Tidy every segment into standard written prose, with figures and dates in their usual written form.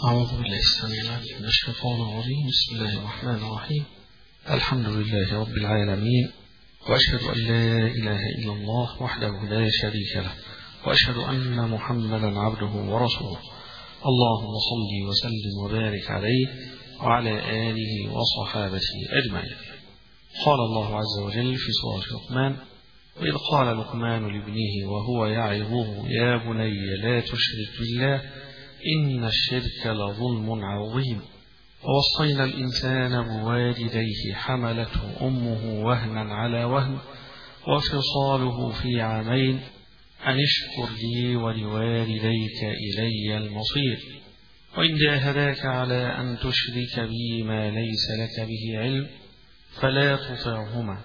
أعوذ بالله السميع العليم من الشيطان الرجيم. بسم الله الرحمن الرحيم. الحمد لله رب العالمين، وأشهد أن لا إله إلا الله وحده لا شريك له، وأشهد أن محمدا عبده ورسوله. اللهم صل وسلم وبارك عليه وعلى آله وصحابته أجمعين. قال الله عز وجل في سورة لقمان: وإذ قال لقمان لابنه وهو يعظه يا بني لا تشرك بالله إن الشرك لظلم عظيم. ووصينا الإنسان بوالديه حملته أمه وهنا على وهن وفصاله في عامين أن اشكر لي ولوالديك إلي المصير. وإن جاهداك على أن تشرك بي ما ليس لك به علم فلا تطعهما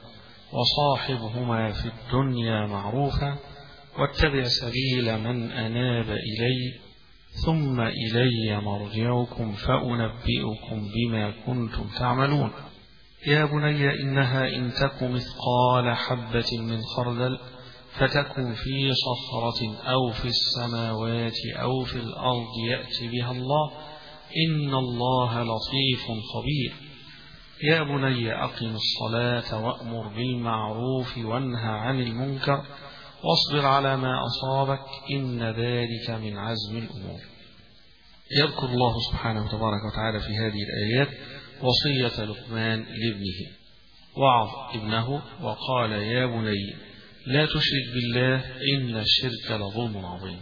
وصاحبهما في الدنيا معروفا واتبع سبيل من أناب إلي ثم إلي مرجعكم فأنبئكم بما كنتم تعملون. يا بني إنها إن تك مثقال حبة من خردل فتكن في صخرة أو في السماوات أو في الأرض يأت بها الله إن الله لطيف خبير. يا بني أقم الصلاة وأمر بالمعروف وانه عن المنكر واصبر على ما أصابك إن ذلك من عزم الأمور. يذكر الله سبحانه وتبارك وتعالى في هذه الآيات وصية لقمان لابنه. وعظ ابنه وقال: يا بني لا تشرك بالله إن الشرك لظلم عظيم.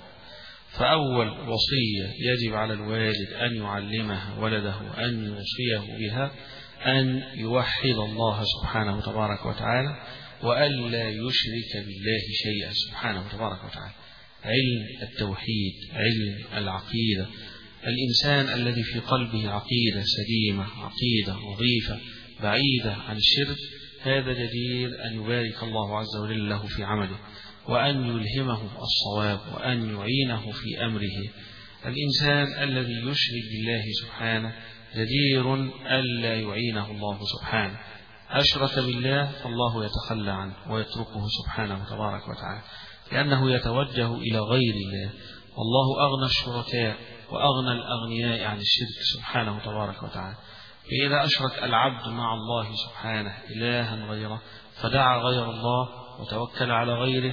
فأول وصية يجب على الوالد أن يعلمها ولده أن يوصيه بها أن يوحد الله سبحانه وتبارك وتعالى وألا يشرك بالله شيئا سبحانه وتبارك وتعالى. علم التوحيد، علم العقيدة. الإنسان الذي في قلبه عقيدة سليمة، عقيدة نظيفة بعيدة عن الشرك، هذا جدير أن يبارك الله عز وجل له في عمله وأن يلهمه الصواب وأن يعينه في أمره. الإنسان الذي يشرك بالله سبحانه جدير ألا يعينه الله سبحانه. أشرك بالله فالله يتخلى عنه ويتركه سبحانه تبارك وتعالى لأنه يتوجه إلى غير الله، والله أغنى الشركاء وأغنى الأغنياء عن الشرك سبحانه تبارك وتعالى. فإذا أشرك العبد مع الله سبحانه إلها غيره فدعا غير الله وتوكل على غيره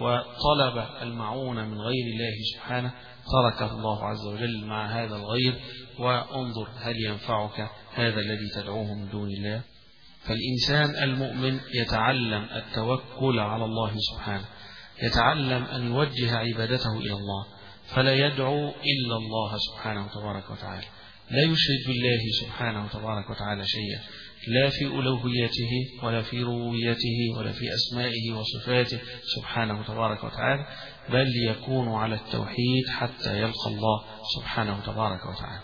وطلب المعونة من غير الله سبحانه تركه الله عز وجل مع هذا الغير. وانظر هل ينفعك هذا الذي تدعوه من دون الله؟ فالإنسان المؤمن يتعلم التوكل على الله سبحانه، يتعلم أن يوجه عبادته إلى الله فلا يدعو إلا الله سبحانه تبارك وتعالى، لا يشرك بالله سبحانه تبارك وتعالى شيئا، لا في ألوهيته ولا في ربوبيته ولا في أسمائه وصفاته سبحانه تبارك وتعالى، بل يكون على التوحيد حتى يلقى الله سبحانه تبارك وتعالى.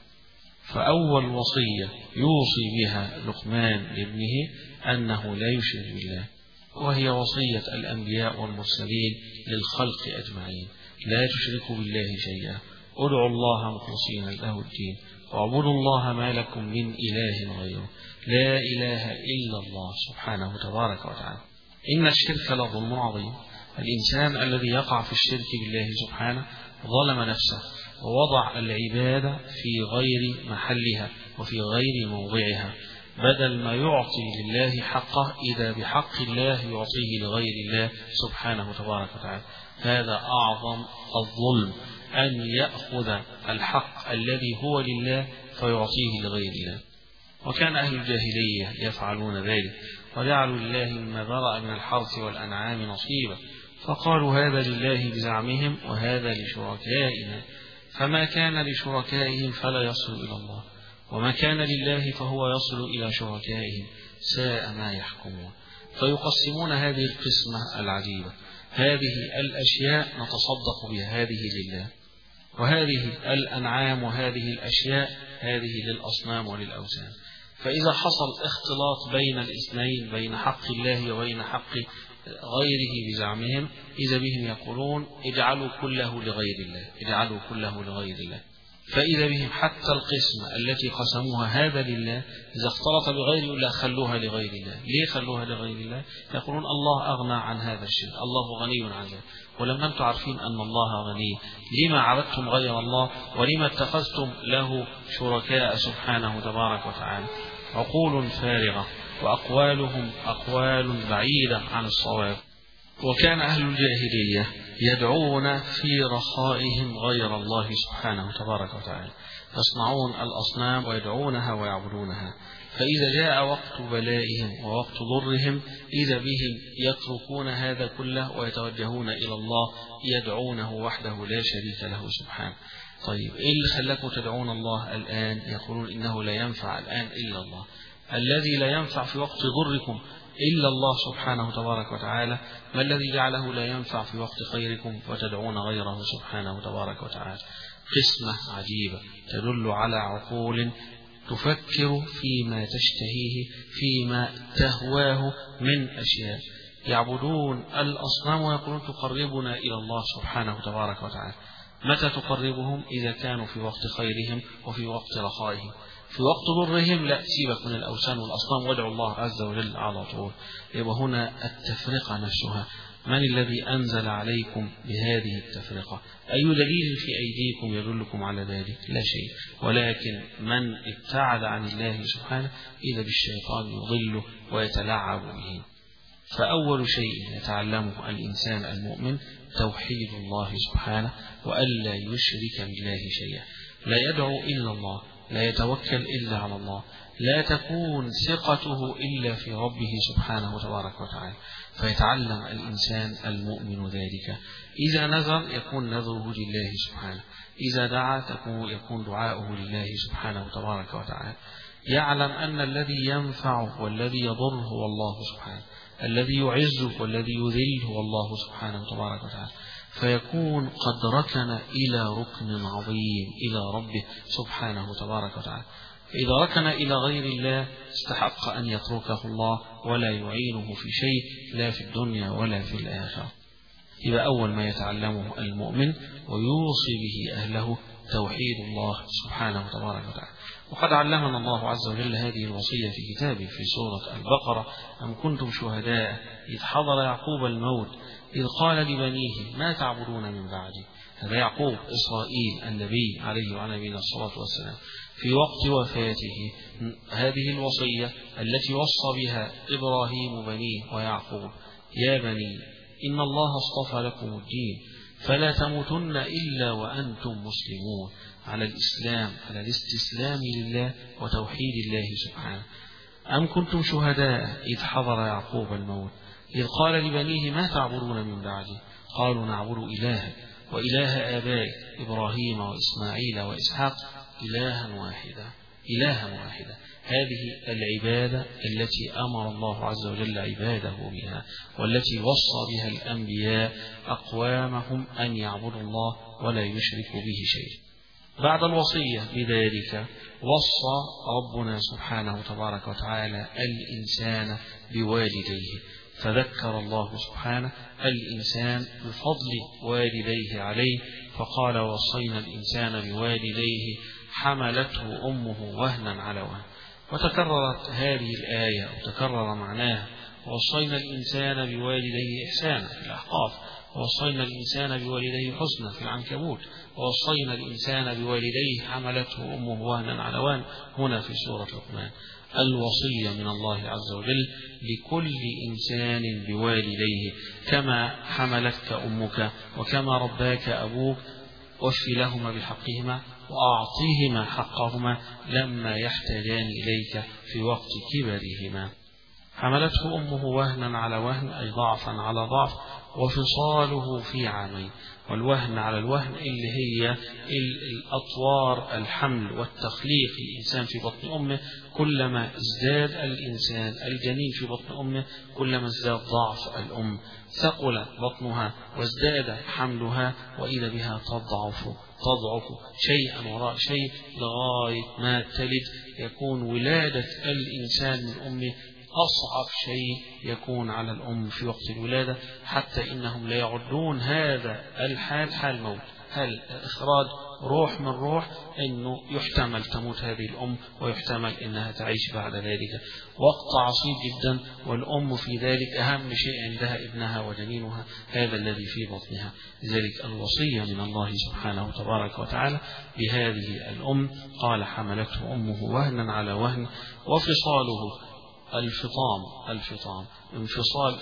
فأول وصية يوصي بها لقمان لابنه أنه لا يشرك بالله، وهي وصية الأنبياء والمرسلين للخلق أجمعين: لا تشركوا بالله شيئا، ادعوا الله مخلصين له الدين، واعبدوا الله ما لكم من إله غيره، لا إله إلا الله سبحانه تبارك وتعالى. إن الشرك لظلم عظيم. الإنسان الذي يقع في الشرك بالله سبحانه ظلم نفسه ووضع العبادة في غير محلها وفي غير موضعها، بدل ما يعطي لله حقه إذا بحق الله يعطيه لغير الله سبحانه تبارك وتعالى. هذا أعظم الظلم، أن يأخذ الحق الذي هو لله فيعطيه لغير الله. وكان أهل الجاهلية يفعلون ذلك، وجعلوا لله مما ذرأ من الحرث والأنعام نصيبا، فقالوا هذا لله بزعمهم وهذا لشركائنا، فما كان لشركائهم فلا يصل إلى الله، وما كان لله فهو يصل إلى شركائهم، ساء ما يحكمون. فيقسمون هذه القسمة العجيبة: هذه الأشياء نتصدق بها، هذه لله، وهذه الأنعام وهذه الأشياء هذه للأصنام وللأوثان. فإذا حصل اختلاط بين الاثنين، بين حق الله وبين حق غيره بزعمهم، إذا بهم يقولون اجعلوا كله لغير الله، اجعلوا كله لغير الله. فإذا بهم حتى القسمة التي قسموها هذا لله إذا اختلط بغير الله خلوها لغير الله. ليه خلوها لغير الله؟ يقولون الله أغنى عن هذا الشيء، الله غني عن ذلك. ولما أنتم عارفين أن الله غني لما عبدتم غير الله ولما اتخذتم له شركاء سبحانه تبارك وتعالى؟ عقول فارغة وأقوالهم أقوال بعيدة عن الصواب. وكان أهل الجاهلية يدعون في رخائهم غير الله سبحانه تبارك وتعالى، يصنعون الأصنام ويدعونها ويعبدونها، فإذا جاء وقت بلائهم ووقت ضرهم إذا بهم يتركون هذا كله ويتوجهون إلى الله يدعونه وحده لا شريك له سبحانه. طيب إيه اللي خلاكم تدعون الله الآن؟ يقولون إنه لا ينفع الآن إلا الله. الذي لا ينفع في وقت ضركم إلا الله سبحانه تبارك وتعالى، ما الذي جعله لا ينفع في وقت خيركم وتدعون غيره سبحانه تبارك وتعالى؟ قسمة عجيبة تدل على عقول تفكر فيما تشتهيه فيما تهواه من أشياء. يعبدون الأصنام ويقولون تقربنا إلى الله سبحانه تبارك وتعالى. متى تقربهم؟ إذا كانوا في وقت خيرهم وفي وقت رخائهم. في وقت ضرهم لا، سيبك من الأوثان والأصنام وادعوا الله عز وجل على طول. يبقى هنا التفرقة نفسها. من الذي أنزل عليكم بهذه التفرقة؟ أي دليل في أيديكم يدلكم على ذلك؟ لا شيء. ولكن من ابتعد عن الله سبحانه إذا بالشيطان يضله ويتلاعب به. فأول شيء يتعلمه الإنسان المؤمن توحيد الله سبحانه وألا يشرك بالله شيئا. لا يدعو إلا الله، لا يتوكل إلا على الله، لا تكون ثقته إلا في ربه سبحانه تبارك وتعالى. فيتعلم الإنسان المؤمن ذلك. إذا نذر يكون نذره لله سبحانه، إذا دعا يكون دعاؤه لله سبحانه تبارك وتعالى. يعلم أن الذي ينفع والذي يضر هو الله سبحانه، الذي يعز والذي يذل هو الله سبحانه تبارك وتعالى. فيكون قد ركن إلى ركن عظيم إلى ربه سبحانه تبارك وتعالى. فإذا ركن إلى غير الله استحق أن يتركه الله ولا يعينه في شيء لا في الدنيا ولا في الآخرة. يبقى أول ما يتعلمه المؤمن ويوصي به أهله توحيد الله سبحانه تبارك وتعالى. وقد علمنا الله عز وجل هذه الوصية في كتابه في سورة البقرة: أم كنتم شهداء إذ حضر يعقوب الموت إذ قال لبنيه ما تعبدون من بعدي. هذا يعقوب إسرائيل النبي عليه وعلى نبينا الصلاة والسلام في وقت وفاته. هذه الوصية التي وصى بها إبراهيم بنيه ويعقوب: يا بني إن الله اصطفى لكم الدين فلا تموتن إلا وأنتم مسلمون، على الإسلام، على الاستسلام لله وتوحيد الله سبحانه. أم كنتم شهداء إذ حضر يعقوب الموت إذ قال لبنيه ما تعبدون من بعدي قالوا نعبد إلهك وإله آبائك إبراهيم وإسماعيل وإسحاق إلها واحدا. هذه العبادة التي أمر الله عز وجل عباده بها والتي وصى بها الأنبياء أقوامهم أن يعبدوا الله ولا يشركوا به شيء. بعد الوصية بذلك وصى ربنا سبحانه تبارك وتعالى الإنسان بوالديه، فذكر الله سبحانه الإنسان بفضل والديه عليه فقال: وصينا الإنسان بوالديه حملته أمه وهنا على وهن. وتكررت هذه الآية وتكرر معناها: ووصينا الإنسان بوالديه إحسانا في الأحقاف، ووصينا الإنسان بوالديه حسنا في العنكبوت، ووصينا الإنسان بوالديه حملته أمه وهنا على وهن هنا في سورة لقمان. الوصية من الله عز وجل لكل إنسان بوالديه: كما حملتك أمك وكما رباك أبوك وفي لهما بحقهما وأعطيهما حقهما لما يحتاجان إليك في وقت كبرهما. حملته أمه وهنا على وهن أي ضعفا على ضعف، وفصاله في عامين. والوهن على الوهن اللي هي الأطوار الحمل والتخليق الإنسان في بطن أمه، كلما ازداد الإنسان الجنين في بطن أمه كلما ازداد ضعف الأم، ثقل بطنها وازداد حملها وإذا بها تضعف شيئا وراء شيء لغاية ما تلد. يكون ولادة الإنسان من أمه أصعب شيء يكون على الأم في وقت الولادة، حتى إنهم لا يعدون هذا الحال حال موت، هل إخراج روح من روح أنه يحتمل تموت هذه الأم ويحتمل أنها تعيش بعد ذلك وقت عصيب جدا، والأم في ذلك أهم شيء عندها ابنها وجنينها هذا الذي في بطنها. لذلك الوصية من الله سبحانه تبارك وتعالى بهذه الأم، قال حملته أمه وهنا على وهن وفصاله الفطام انفصال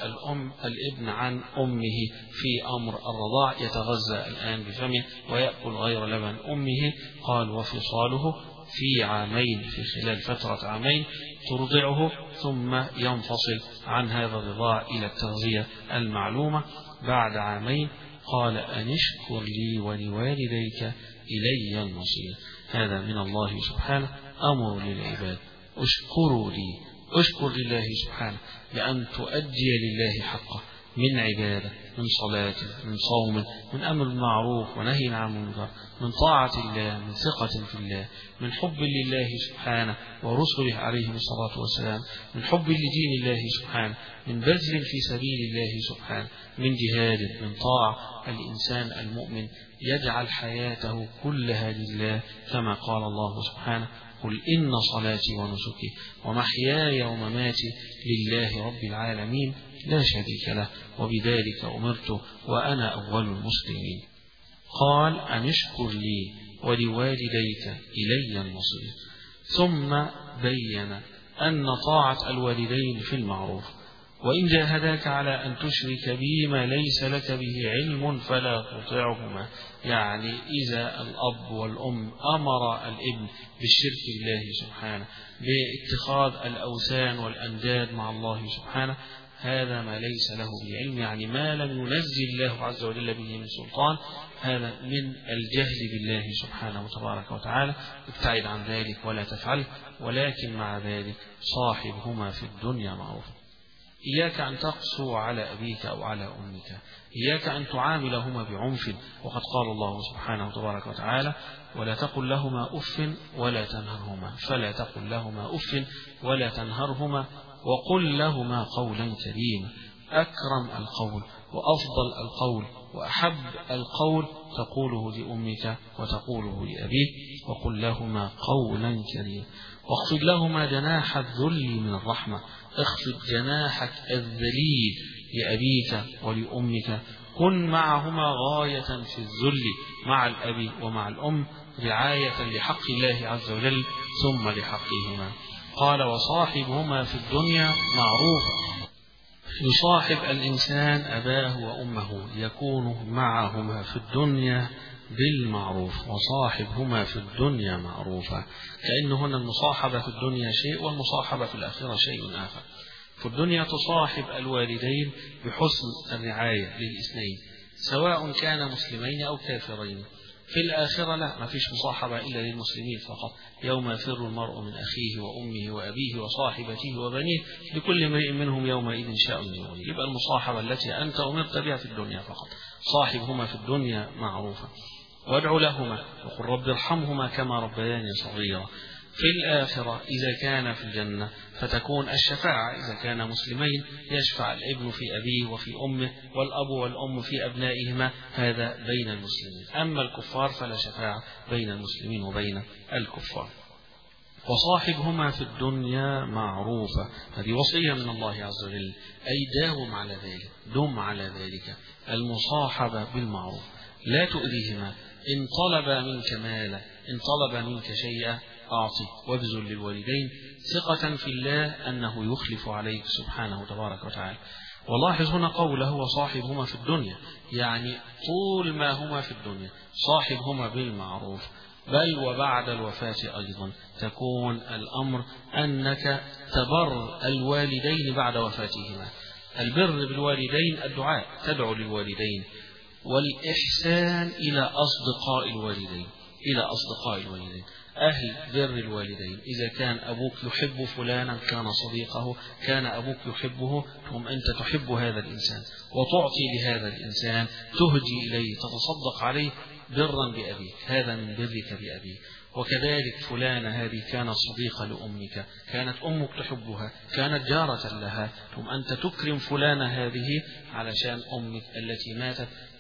الابن عن أمه في أمر الرضاع، يتغذى الآن بفمه ويأكل غير لبن أمه. قال وفصاله في عامين، في خلال فترة عامين ترضعه ثم ينفصل عن هذا الرضاع إلى التغذية المعلومة بعد عامين. قال أن اشكر لي ولوالديك إلي المصير. هذا من الله سبحانه أمر للعباد، اشكروا لي، اشكر لله سبحانه بأن تؤدي لله حقه من عبادة، من صلاة، من صوم، من أمر بالمعروف ونهي عن المنكر، من طاعة الله، من ثقة في الله، من حب لله سبحانه ورسله عليهم الصلاة والسلام، من حب لدين الله سبحانه، من بذل في سبيل الله سبحانه، من جهاد، من طاعة. الإنسان المؤمن يجعل حياته كلها لله كما قال الله سبحانه قل إن صلاتي ونسكي ومحياي ومماتي لله رب العالمين لا شريك له وبذلك أمرت وأنا أول المسلمين. قال أن اشكر لي ولوالديك إلي المصير. ثم بين أن طاعة الوالدين في المعروف، وإن جاهداك على أن تشرك بي ما ليس لك به علم فلا تطعهما. يعني إذا الأب والأم أمر الابن بالشرك بالله سبحانه، باتخاذ الأوثان والأنداد مع الله سبحانه، هذا ما ليس له به علم، يعني ما لم ينزل الله عز وجل به من سلطان، هذا من الجهل بالله سبحانه وتبارك وتعالى. ابتعد عن ذلك ولا تفعله، ولكن مع ذلك صاحبهما في الدنيا معروفا. إياك أن تقسو على أبيك أو على أمك، إياك أن تعاملهما بعنف، وقد قال الله سبحانه وتبارك وتعالى ولا تقل لهما أف ولا تنهرهما، فلا تقل لهما أف ولا تنهرهما وقل لهما قولا كريما. أكرم القول وأفضل القول وأحب القول تقوله لأمك وتقوله لأبيك، وقل لهما قولا كريما. واخفض لهما جناح الذل من الرحمة، اخفض جناحك الذليل لأبيك ولأمك، كن معهما غاية في الذل مع الأب ومع الأم، رعاية لحق الله عز وجل ثم لحقهما. قال وصاحبهما في الدنيا معروفا. يصاحب الإنسان أباه وأمه يكون معهما في الدنيا بالمعروف، وصاحبهما في الدنيا معروفا، كأن هنا المصاحبة في الدنيا شيء والمصاحبة في الآخرة شيء آخر. في الدنيا تصاحب الوالدين بحسن الرعاية للإثنين سواء كان مسلمين أو كافرين. في الآخرة لا، ما فيش مصاحبة إلا للمسلمين فقط. يوم يفر المرء من أخيه وأمه وأبيه وصاحبته وبنيه لكل امرئ منهم يومئذ شأن يغنيه. يبقى المصاحبة التي أنت أمرت بها في الدنيا فقط. صاحبهما في الدنيا معروفا، وادع لهما وقل رب ارحمهما كما ربياني صغيرا. في الآخرة إذا كان في الجنة فتكون الشفاعة، إذا كان مسلمين يشفع الابن في أبيه وفي أمه والأب والأم في أبنائهما، هذا بين المسلمين. أما الكفار فلا شفاعة بين المسلمين وبين الكفار. وصاحبهما في الدنيا معروفة، هذه وصية من الله عز وجل، أي داوم على ذلك، دم على ذلك، المصاحبة بالمعروف، لا تؤذيهما. إن طلب منك مالا، إن طلب منك شيئا أعطي، وابذل للوالدين ثقة في الله أنه يخلف عليك سبحانه تبارك وتعالى. ولاحظ هنا قوله وصاحبهما في الدنيا، يعني طول ما هما في الدنيا صاحبهما بالمعروف، بل وبعد الوفاة أيضا تكون الأمر أنك تبر الوالدين بعد وفاتهما. البر بالوالدين الدعاء، تدعو للوالدين، والإحسان إلى أصدقاء الوالدين، إلى أصدقاء الوالدين، أهل بر الوالدين. إذا كان أبوك يحب فلانا كان صديقه، كان أبوك يحبه، ثم أنت تحب هذا الإنسان وتعطي لهذا الإنسان، تهدي إليه، تتصدق عليه برا بأبيك، هذا من برك بأبيك. وكذلك فلانة هذه كانت صديقة لأمك، كانت أمك تحبها، كانت جارة لها، ثم أنت تكرم فلانة هذه علشان أمك التي ماتت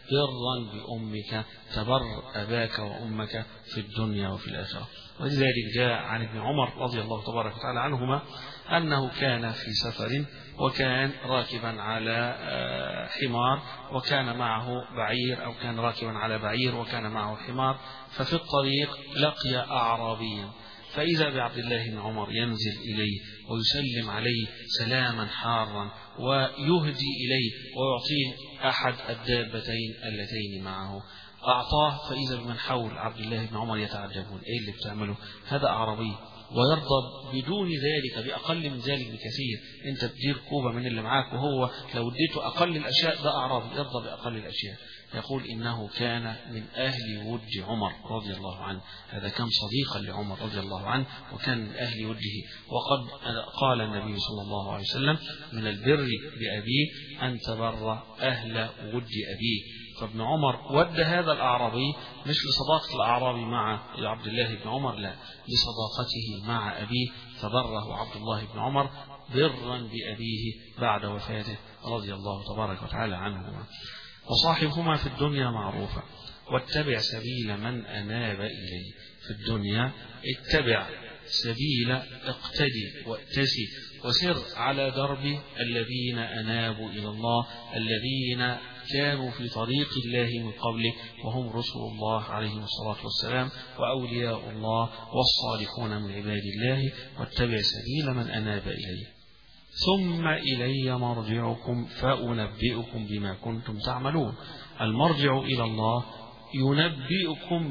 برا بأمك تبر أباك وأمك في الدنيا وفي الآخرة. ولذلك جاء عن ابن عمر رضي الله تبارك وتعالى عنهما أنه كان في سفر وكان راكبا على حمار وكان معه بعير، أو كان راكبا على بعير وكان معه حمار، ففي الطريق لقي أعرابيا، فإذا بعبد الله بن عمر ينزل إليه ويسلم عليه سلاما حارا ويهدي إليه ويعطيه أحد الدابتين اللتين معه. أعطاه، فإذا بمن حول عبد الله بن عمر يتعجبون: إيه اللي بتعمله؟ هذا أعرابي ويرضى بدون ذلك بأقل من ذلك بكثير. أنت بتدير كوبا من اللي معاك، وهو لو اديته أقل الأشياء ده أعرابي يرضى بأقل الأشياء. يقول إنه كان من أهل ود عمر رضي الله عنه، هذا كان صديقا لعمر رضي الله عنه وكان من أهل وده. وقد قال النبي صلى الله عليه وسلم: من البر بأبيه أن تبر أهل ود أبيه. فابن عمر ود هذا الأعرابي مش لصداقة الأعرابي مع عبد الله بن عمر، لا، لصداقته مع أبيه، فبره عبد الله بن عمر برا بأبيه بعد وفاته رضي الله تبارك وتعالى عنهما. وصاحبهما في الدنيا معروفة، واتبع سبيل من أناب إليه. في الدنيا اتبع سبيل، اقتدي واتسي وسر على درب الذين أنابوا إلى الله، الذين كانوا في طريق الله من قبله، وهم رسل الله عليهم الصلاة والسلام وأولياء الله والصالحون من عباد الله. واتبع سبيل من أناب إليه. ثم إلي مرجعكم فأنبئكم بما كنتم تعملون. المرجع إلى الله ينبئكم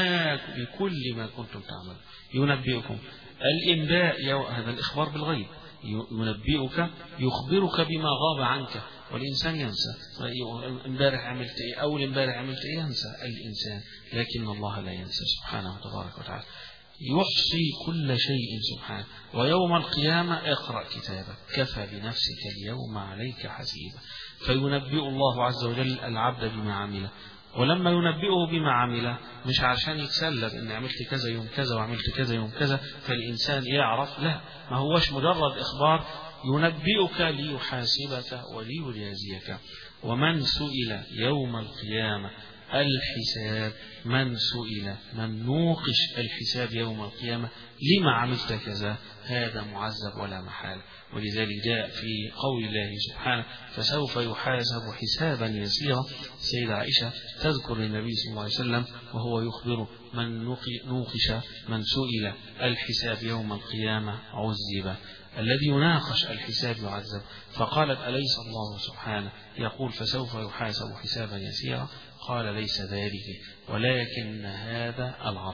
بكل ما كنتم تعملون. ينبئكم الإنباء، هذا الإخبار بالغيب. ينبئك يخبرك بما غاب عنك، والإنسان ينسى. امبارح عملت إيه، أول امبارح عملت إيه، ينسى الإنسان، لكن الله لا ينسى سبحانه تبارك وتعالى. يحصي كل شيء سبحانه. ويوم القيامة اقرأ كتابك كفى بنفسك اليوم عليك حسيبا. فينبئ الله عز وجل العبد بما عمله. ولما ينبئه بما عمله مش عشان يتسلب ان عملت كذا يوم كذا وعملت كذا يوم كذا فالإنسان يعرف، لا، ما هوش مجرد إخبار. ينبئك ليحاسبك وليجازيك. ومن سئل يوم القيامة الحساب، من سئل، من نوقش الحساب يوم القيامة لما عملت كذا، هذا معذب ولا محال. ولذلك جاء في قول الله سبحانه: فسوف يحاسب حسابا يسيرا. سيدة عائشة تذكر للنبي صلى الله عليه وسلم وهو يخبر: من نوقش، من سئل الحساب يوم القيامة عذب، الذي يناقش الحساب يعذب. فقالت: أليس الله سبحانه يقول فسوف يحاسب حسابا يسيرا؟ قال: ليس ذلك، ولكن هذا العرض.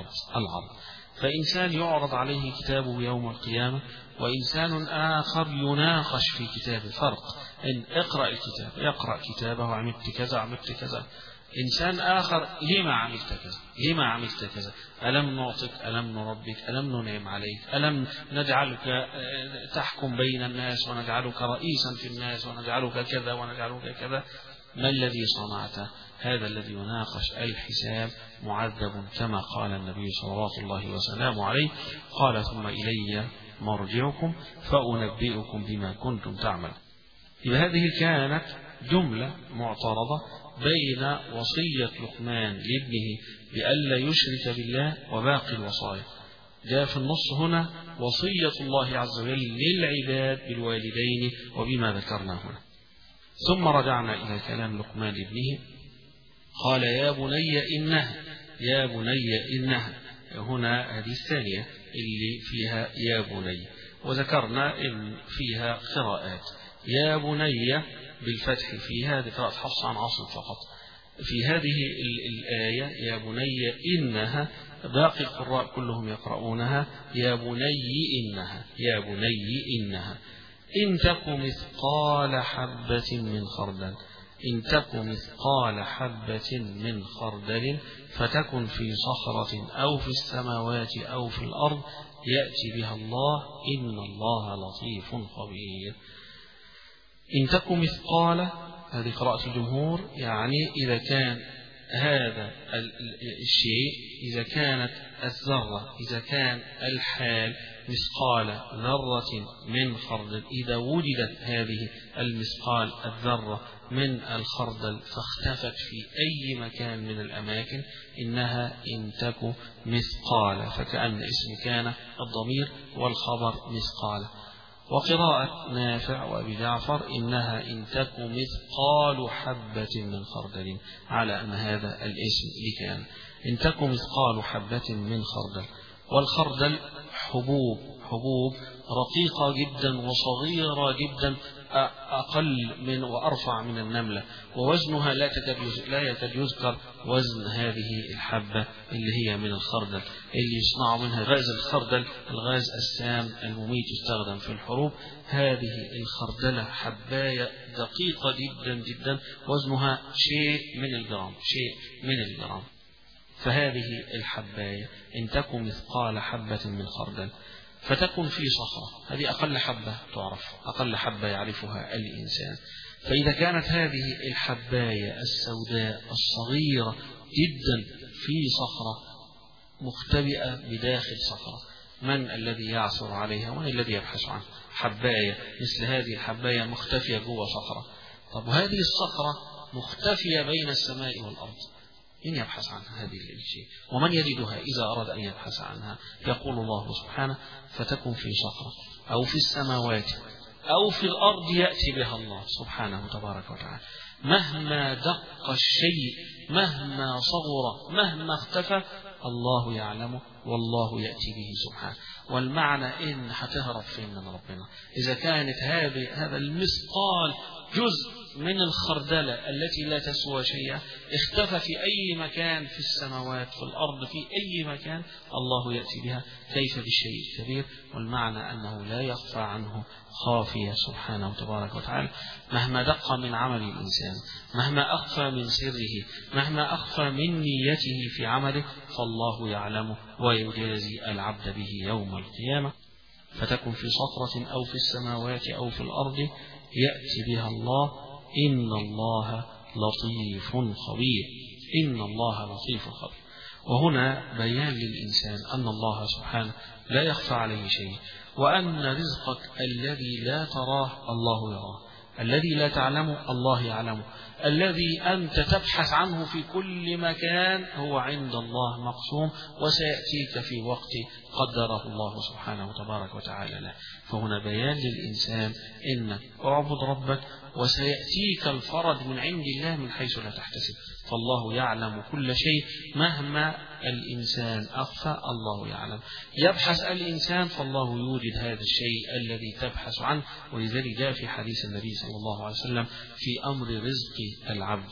فإنسان يعرض عليه كتابه يوم القيامة، وإنسان آخر يناقش في كتابه. فرق إن اقرأ الكتاب، يقرأ كتابه: عملت كذا عملت كذا. إنسان آخر: لما عملت كذا، لما عملت كذا، ألم نعطك، ألم نربك، ألم ننعم عليك، ألم نجعلك تحكم بين الناس ونجعلك رئيسا في الناس ونجعلك كذا ونجعلك كذا، ما الذي صنعته؟ هذا الذي يناقش الحساب معذب، كما قال النبي صلوات الله وسلامه عليه: قال: ثم إلي مرجعكم فأنبئكم بما كنتم تعمل. هذه كانت جملة معترضة بين وصية لقمان لابنه بألا يشرك بالله وباقي الوصايا. جاء في النص هنا وصية الله عز وجل للعباد بالوالدين وبما ذكرنا هنا. ثم رجعنا إلى كلام لقمان لابنه، قال: يا بني إنها. هنا هذه الثانية اللي فيها يا بني، وذكرنا إن فيها قراءات: يا بني بالفتح، فيها قراءة حفص عن عاصم فقط. في هذه الآية يا بني إنها، باقي القراء كلهم يقرؤونها يا بني إنها، يا بني إنها. إن تك مثقال حبة من خردل، إن تك مثقال حبة من خردل فتكن في صخرة أو في السماوات أو في الأرض يأتي بها الله إن الله لطيف خبير. إن تك مثقال، هذه قراءة الجمهور، يعني إذا كان هذا الشيء إذا كانت الذرة، إذا كان الحال مثقال ذرة من خردل، إذا وجدت هذه المثقال الذرة من الخردل فاختفت في أي مكان من الأماكن، إنها إن تك مثقال، فكأن اسم كان الضمير والخبر مثقال. وقراءة نافع وأبي جعفر إنها إن تك مثقال حبة من خردل، على أن هذا الاسم لكان، إن تك مثقال حبة من خردل. والخردل حبوب رقيقة جدا وصغيرة جدا، أقل من وأرفع من النملة، ووزنها لا يكاد يذكر وزن هذه الحبة اللي هي من الخردل، اللي يصنع منها غاز الخردل، الغاز السام المميت يستخدم في الحروب. هذه الخردلة حباية دقيقة جدا جدا، وزنها شيء من الجرام. فهذه الحباية إن تكن مثقال حبة من خردل فتكن في صخرة، هذه أقل حبة تعرف، أقل حبة يعرفها الإنسان. فإذا كانت هذه الحباية السوداء الصغيرة جدا في صخرة مختبئة بداخل صخرة، من الذي يعثر عليها ومن الذي يبحث عنها؟ حباية مثل هذه الحباية مختفية جوه صخرة. طب وهذه الصخرة مختفية بين السماء والأرض، من يبحث عنها هذه الشيء؟ ومن يجدها إذا أراد أن يبحث عنها؟ يقول الله سبحانه: فتكن في صخرة أو في السماوات أو في الأرض يأتي بها الله سبحانه تبارك وتعالى. مهما دق الشيء، مهما صغر، مهما اختفى، الله يعلمه والله يأتي به سبحانه. والمعنى إن هتهرب فين من ربنا إذا كانت هذا المثقال جزء من الخردلة التي لا تسوى شيئا اختفى في أي مكان في السماوات في الأرض في أي مكان، الله يأتي بها، كيف بالشيء الكبير؟ والمعنى أنه لا يخفى عنه خافية سبحانه تبارك وتعالى. مهما دق من عمل الإنسان، مهما أخفى من سره، مهما أخفى من نيته في عمله، فالله يعلمه ويجازي العبد به يوم القيامة. فتكن في صخرة أو في السماوات أو في الأرض يأتي بها الله، إن الله لطيف خبير. إن الله لطيف خبير. وهنا بيان للإنسان أن الله سبحانه لا يخفى عليه شيء، وأن رزقك الذي لا تراه الله يراه، الذي لا تعلمه الله يعلمه، الذي أنت تبحث عنه في كل مكان هو عند الله مقسوم، وسيأتيك في وقت قدره الله سبحانه تبارك وتعالى له. فهنا بيان للإنسان إنك اعبد ربك وسيأتيك الفرج من عند الله من حيث لا تحتسب، فالله يعلم كل شيء. مهما الإنسان أخفى الله يعلم. يبحث الإنسان فالله يوجد هذا الشيء الذي تبحث عنه. ولذلك جاء في حديث النبي صلى الله عليه وسلم في أمر رزق العبد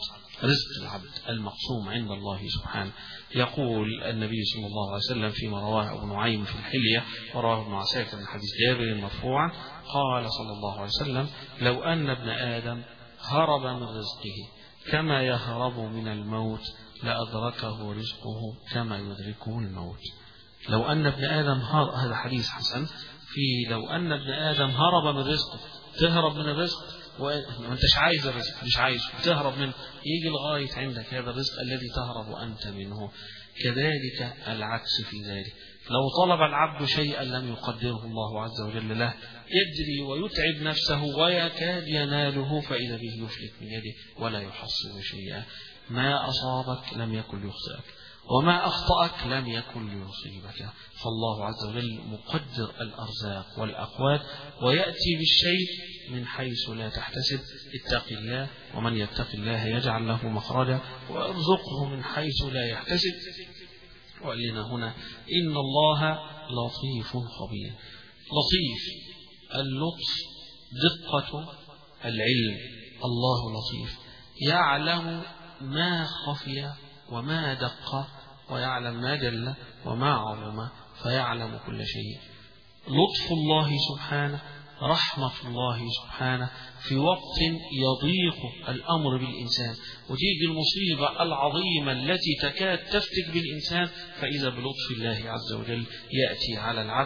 المقسوم عند الله سبحانه. يقول النبي صلى الله عليه وسلم فيما رواه ابن نعيم في الحلية ورواه ابن عساكر من حديث جابر مرفوعا، قال صلى الله عليه وسلم: لو أن ابن آدم هرب من رزقه كما يهرب من الموت لأدركه رزقه كما يدركه الموت. لو أن ابن آدم هذا حديث حسن في لو أن ابن آدم هرب من رزقه، تهرب من الرزق وانتش عايز الرزق، مش عايز تهرب منه، يجي لغاية عندك هذا الرزق الذي تهرب أنت منه. كذلك العكس في ذلك، لو طلب العبد شيئا لم يقدره الله عز وجل له، يجري ويتعب نفسه ويكاد يناله، فإذا به يفلت من يده ولا يحصل شيئا. ما أصابك لم يكن ليخطئك، وما أخطأك لم يكن ليصيبك. فالله عز وجل مقدر الأرزاق والأقوات، ويأتي بالشيء من حيث لا تحتسب. اتق الله، ومن يتق الله يجعل له مخرجا ويرزقه من حيث لا يحتسب. وقال لنا هنا: إن الله لطيف خبير. لطيف، اللطف دقة العلم، الله لطيف يعلم ما خفي وما دق، ويعلم ما جل وما عظم، فيعلم كل شيء. لطف الله سبحانه، رحمة الله سبحانه في وقت يضيق الأمر بالإنسان، وتيجي المصيبة العظيمة التي تكاد تفتك بالإنسان، فإذا بلطف الله عز وجل يأتي على العبد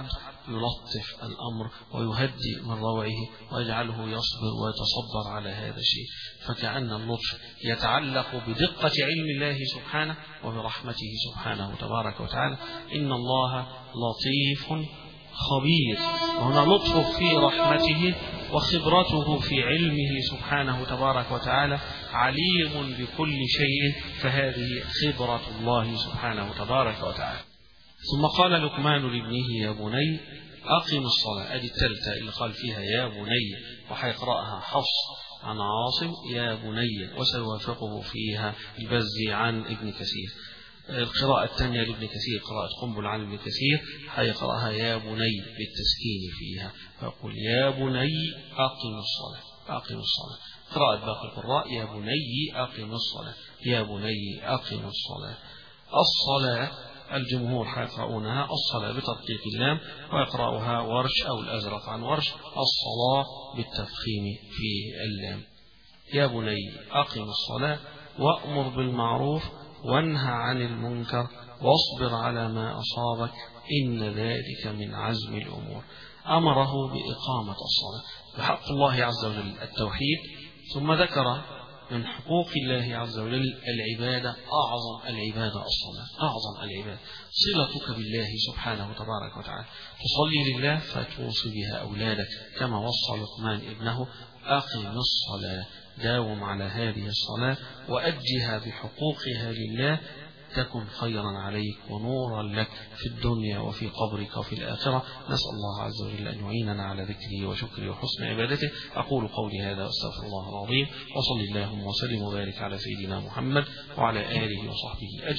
يلطف الأمر ويهدي من روعه ويجعله يصبر ويتصبر على هذا الشيء. فكأن اللطف يتعلق بدقة علم الله سبحانه وبرحمته سبحانه تبارك وتعالى. إن الله لطيف خبير، وهنا لطفه في رحمته وخبرته في علمه سبحانه تبارك وتعالى، عليم بكل شيء، فهذه خبرة الله سبحانه تبارك وتعالى. ثم قال لقمان لابنه يا بني أقم الصلاة. أدي الثالثة اللي قال فيها يا بني، وحيقرأها حفص عن عاصم يا بني، وسيوافقه فيها البزي عن ابن كثير. القراءة الثانية لابن كثير قراءة قنبل عن ابن كثير، هيقرأها يا بني بالتسكين فيها، فيقول يا بني أقم الصلاة. أقم الصلاة. قراءة باقي القراء يا بني أقم الصلاة، يا بني أقم الصلاة. الصلاة الجمهور هيقرؤونها الصلاة بتدقيق اللام، ويقرأها ورش أو الأزرق عن ورش الصلاة بالتفخيم في اللام. يا بني أقم الصلاة وأمر بالمعروف وانهى عن المنكر واصبر على ما أصابك إن ذلك من عزم الأمور. أمره بإقامة الصلاة، بحق الله عز وجل التوحيد، ثم ذكر من حقوق الله عز وجل العبادة، أعظم العبادة الصلاة، أعظم العبادة صلتك بالله سبحانه تبارك وتعالى. تصلي لله فتوصي بها أولادك كما وصى لقمان ابنه أقم الصلاة، داوم على هذه الصلاة وأجها بحقوقها لله، تكن خيرا عليك ونورا لك في الدنيا وفي قبرك وفي الآخرة. نسأل الله عز وجل أن يعيننا على ذكره وشكره وحسن عبادته. أقول قولي هذا واستغفر الله العظيم، وصلي اللهم وسلم وبارك على سيدنا محمد وعلى آله وصحبه أجمعين.